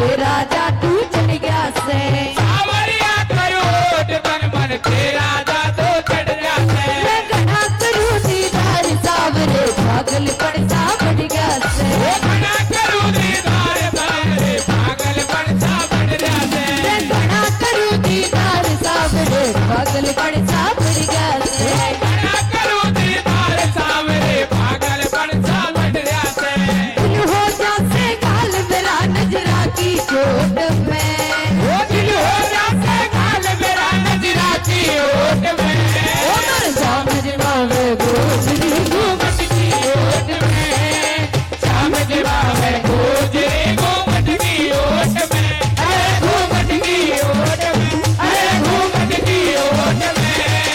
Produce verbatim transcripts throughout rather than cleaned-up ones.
तेरा जादू चढ़ गया से सावरिया करो मन मन तेरा जादू चढ़ गया से मैं घना करूं दीदार सावरे पागल पड़ता बढ़ गया से घना करूं दीदार सावरे पागल पड़ता बढ़ गया से मैं घना करूं दीदार सावरे पागल पड़ता बढ़ गया से घना करूं दीदार सावरे पागल पड़ता बढ़ गया से दिल हो जासे गाल मेरा नजरा की चोट में वो दिल हो जासे गाल मेरा नजरा की ओट में ओ मर जा मजमा में गोजरी घूमट की ओट में शाम जवाब गोजरी घूमट की ओट में अरे घूमट की ओट में अरे घूमट की ओट में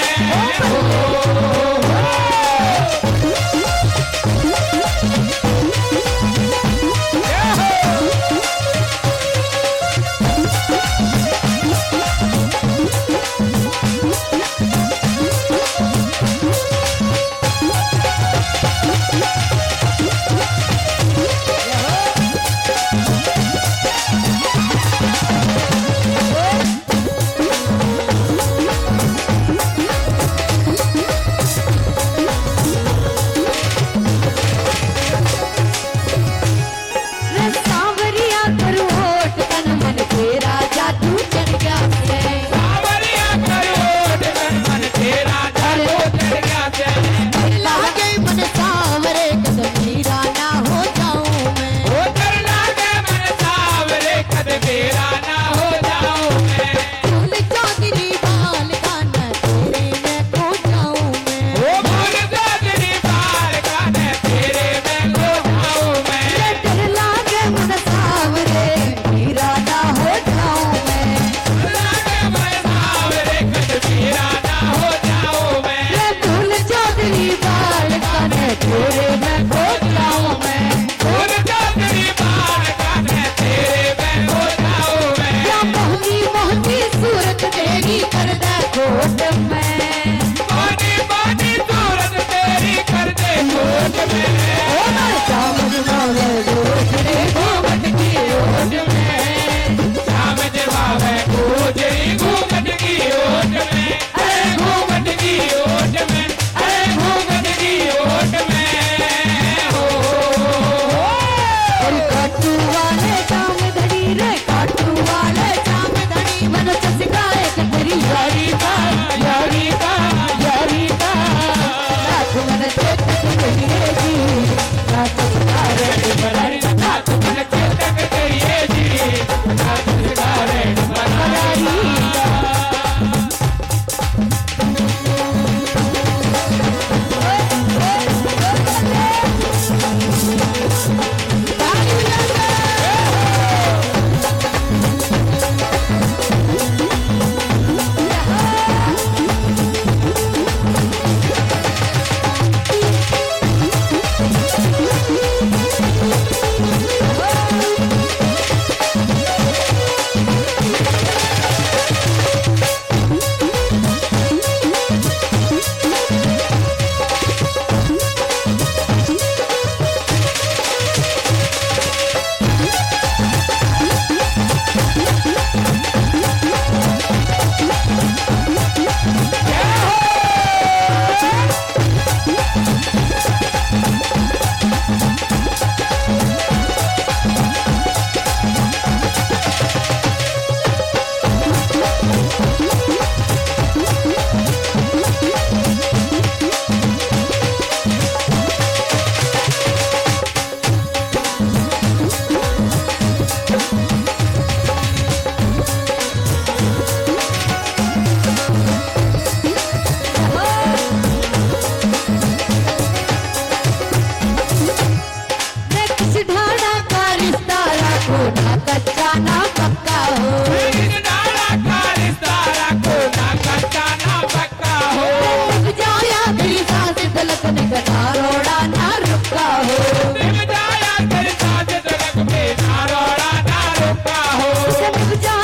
सावरिया करू होठ तन मन तेरा जादू चढ़ गया से सावरिया करोड़ मन मन तेरा जादू चढ़ गया से लागे मन सावरे कदम हीरा ना हो जाऊं मैं वो कर लागे मन सावरे कद मेरा ना हो जाऊं मैं फूल चांदनी बाल कान तेरे में खो जाऊं मैं वो फूल चांदनी बाल कान तेरे में खो जाऊं मैं ये डर लागे मन सावरे हीरा ना हो जाऊं मैं लागे मन सावरे कद मेरा ना हो जाऊं मैं ये फूल चांदनी बाल कान तेरे में खो जाऊं मैं फूल चांदनी बाल कान तेरे में खो जाऊं मैं या मोहनी मोहनी सूरत तेरी कर दे कोट में पानी पानी सूरत तेरी कर दे कोट में ओ मर जा मजमा में गोजरे घूमट की ओट में शाम जवाब है गोजरी घूमट की ओट में अरे घूमट की ओट में अरे घूमट की ओट में हो और काटू वाले जाम धड़ी रे काटू वाले जाम धड़ी मन ससकाए तेरी यारी का यारी का यारी का रात मन चेत तेरी रे जी रात ससकाए बरारी नाथ मन चेतक करिए जी नाथ सितारे बरारी रुक जा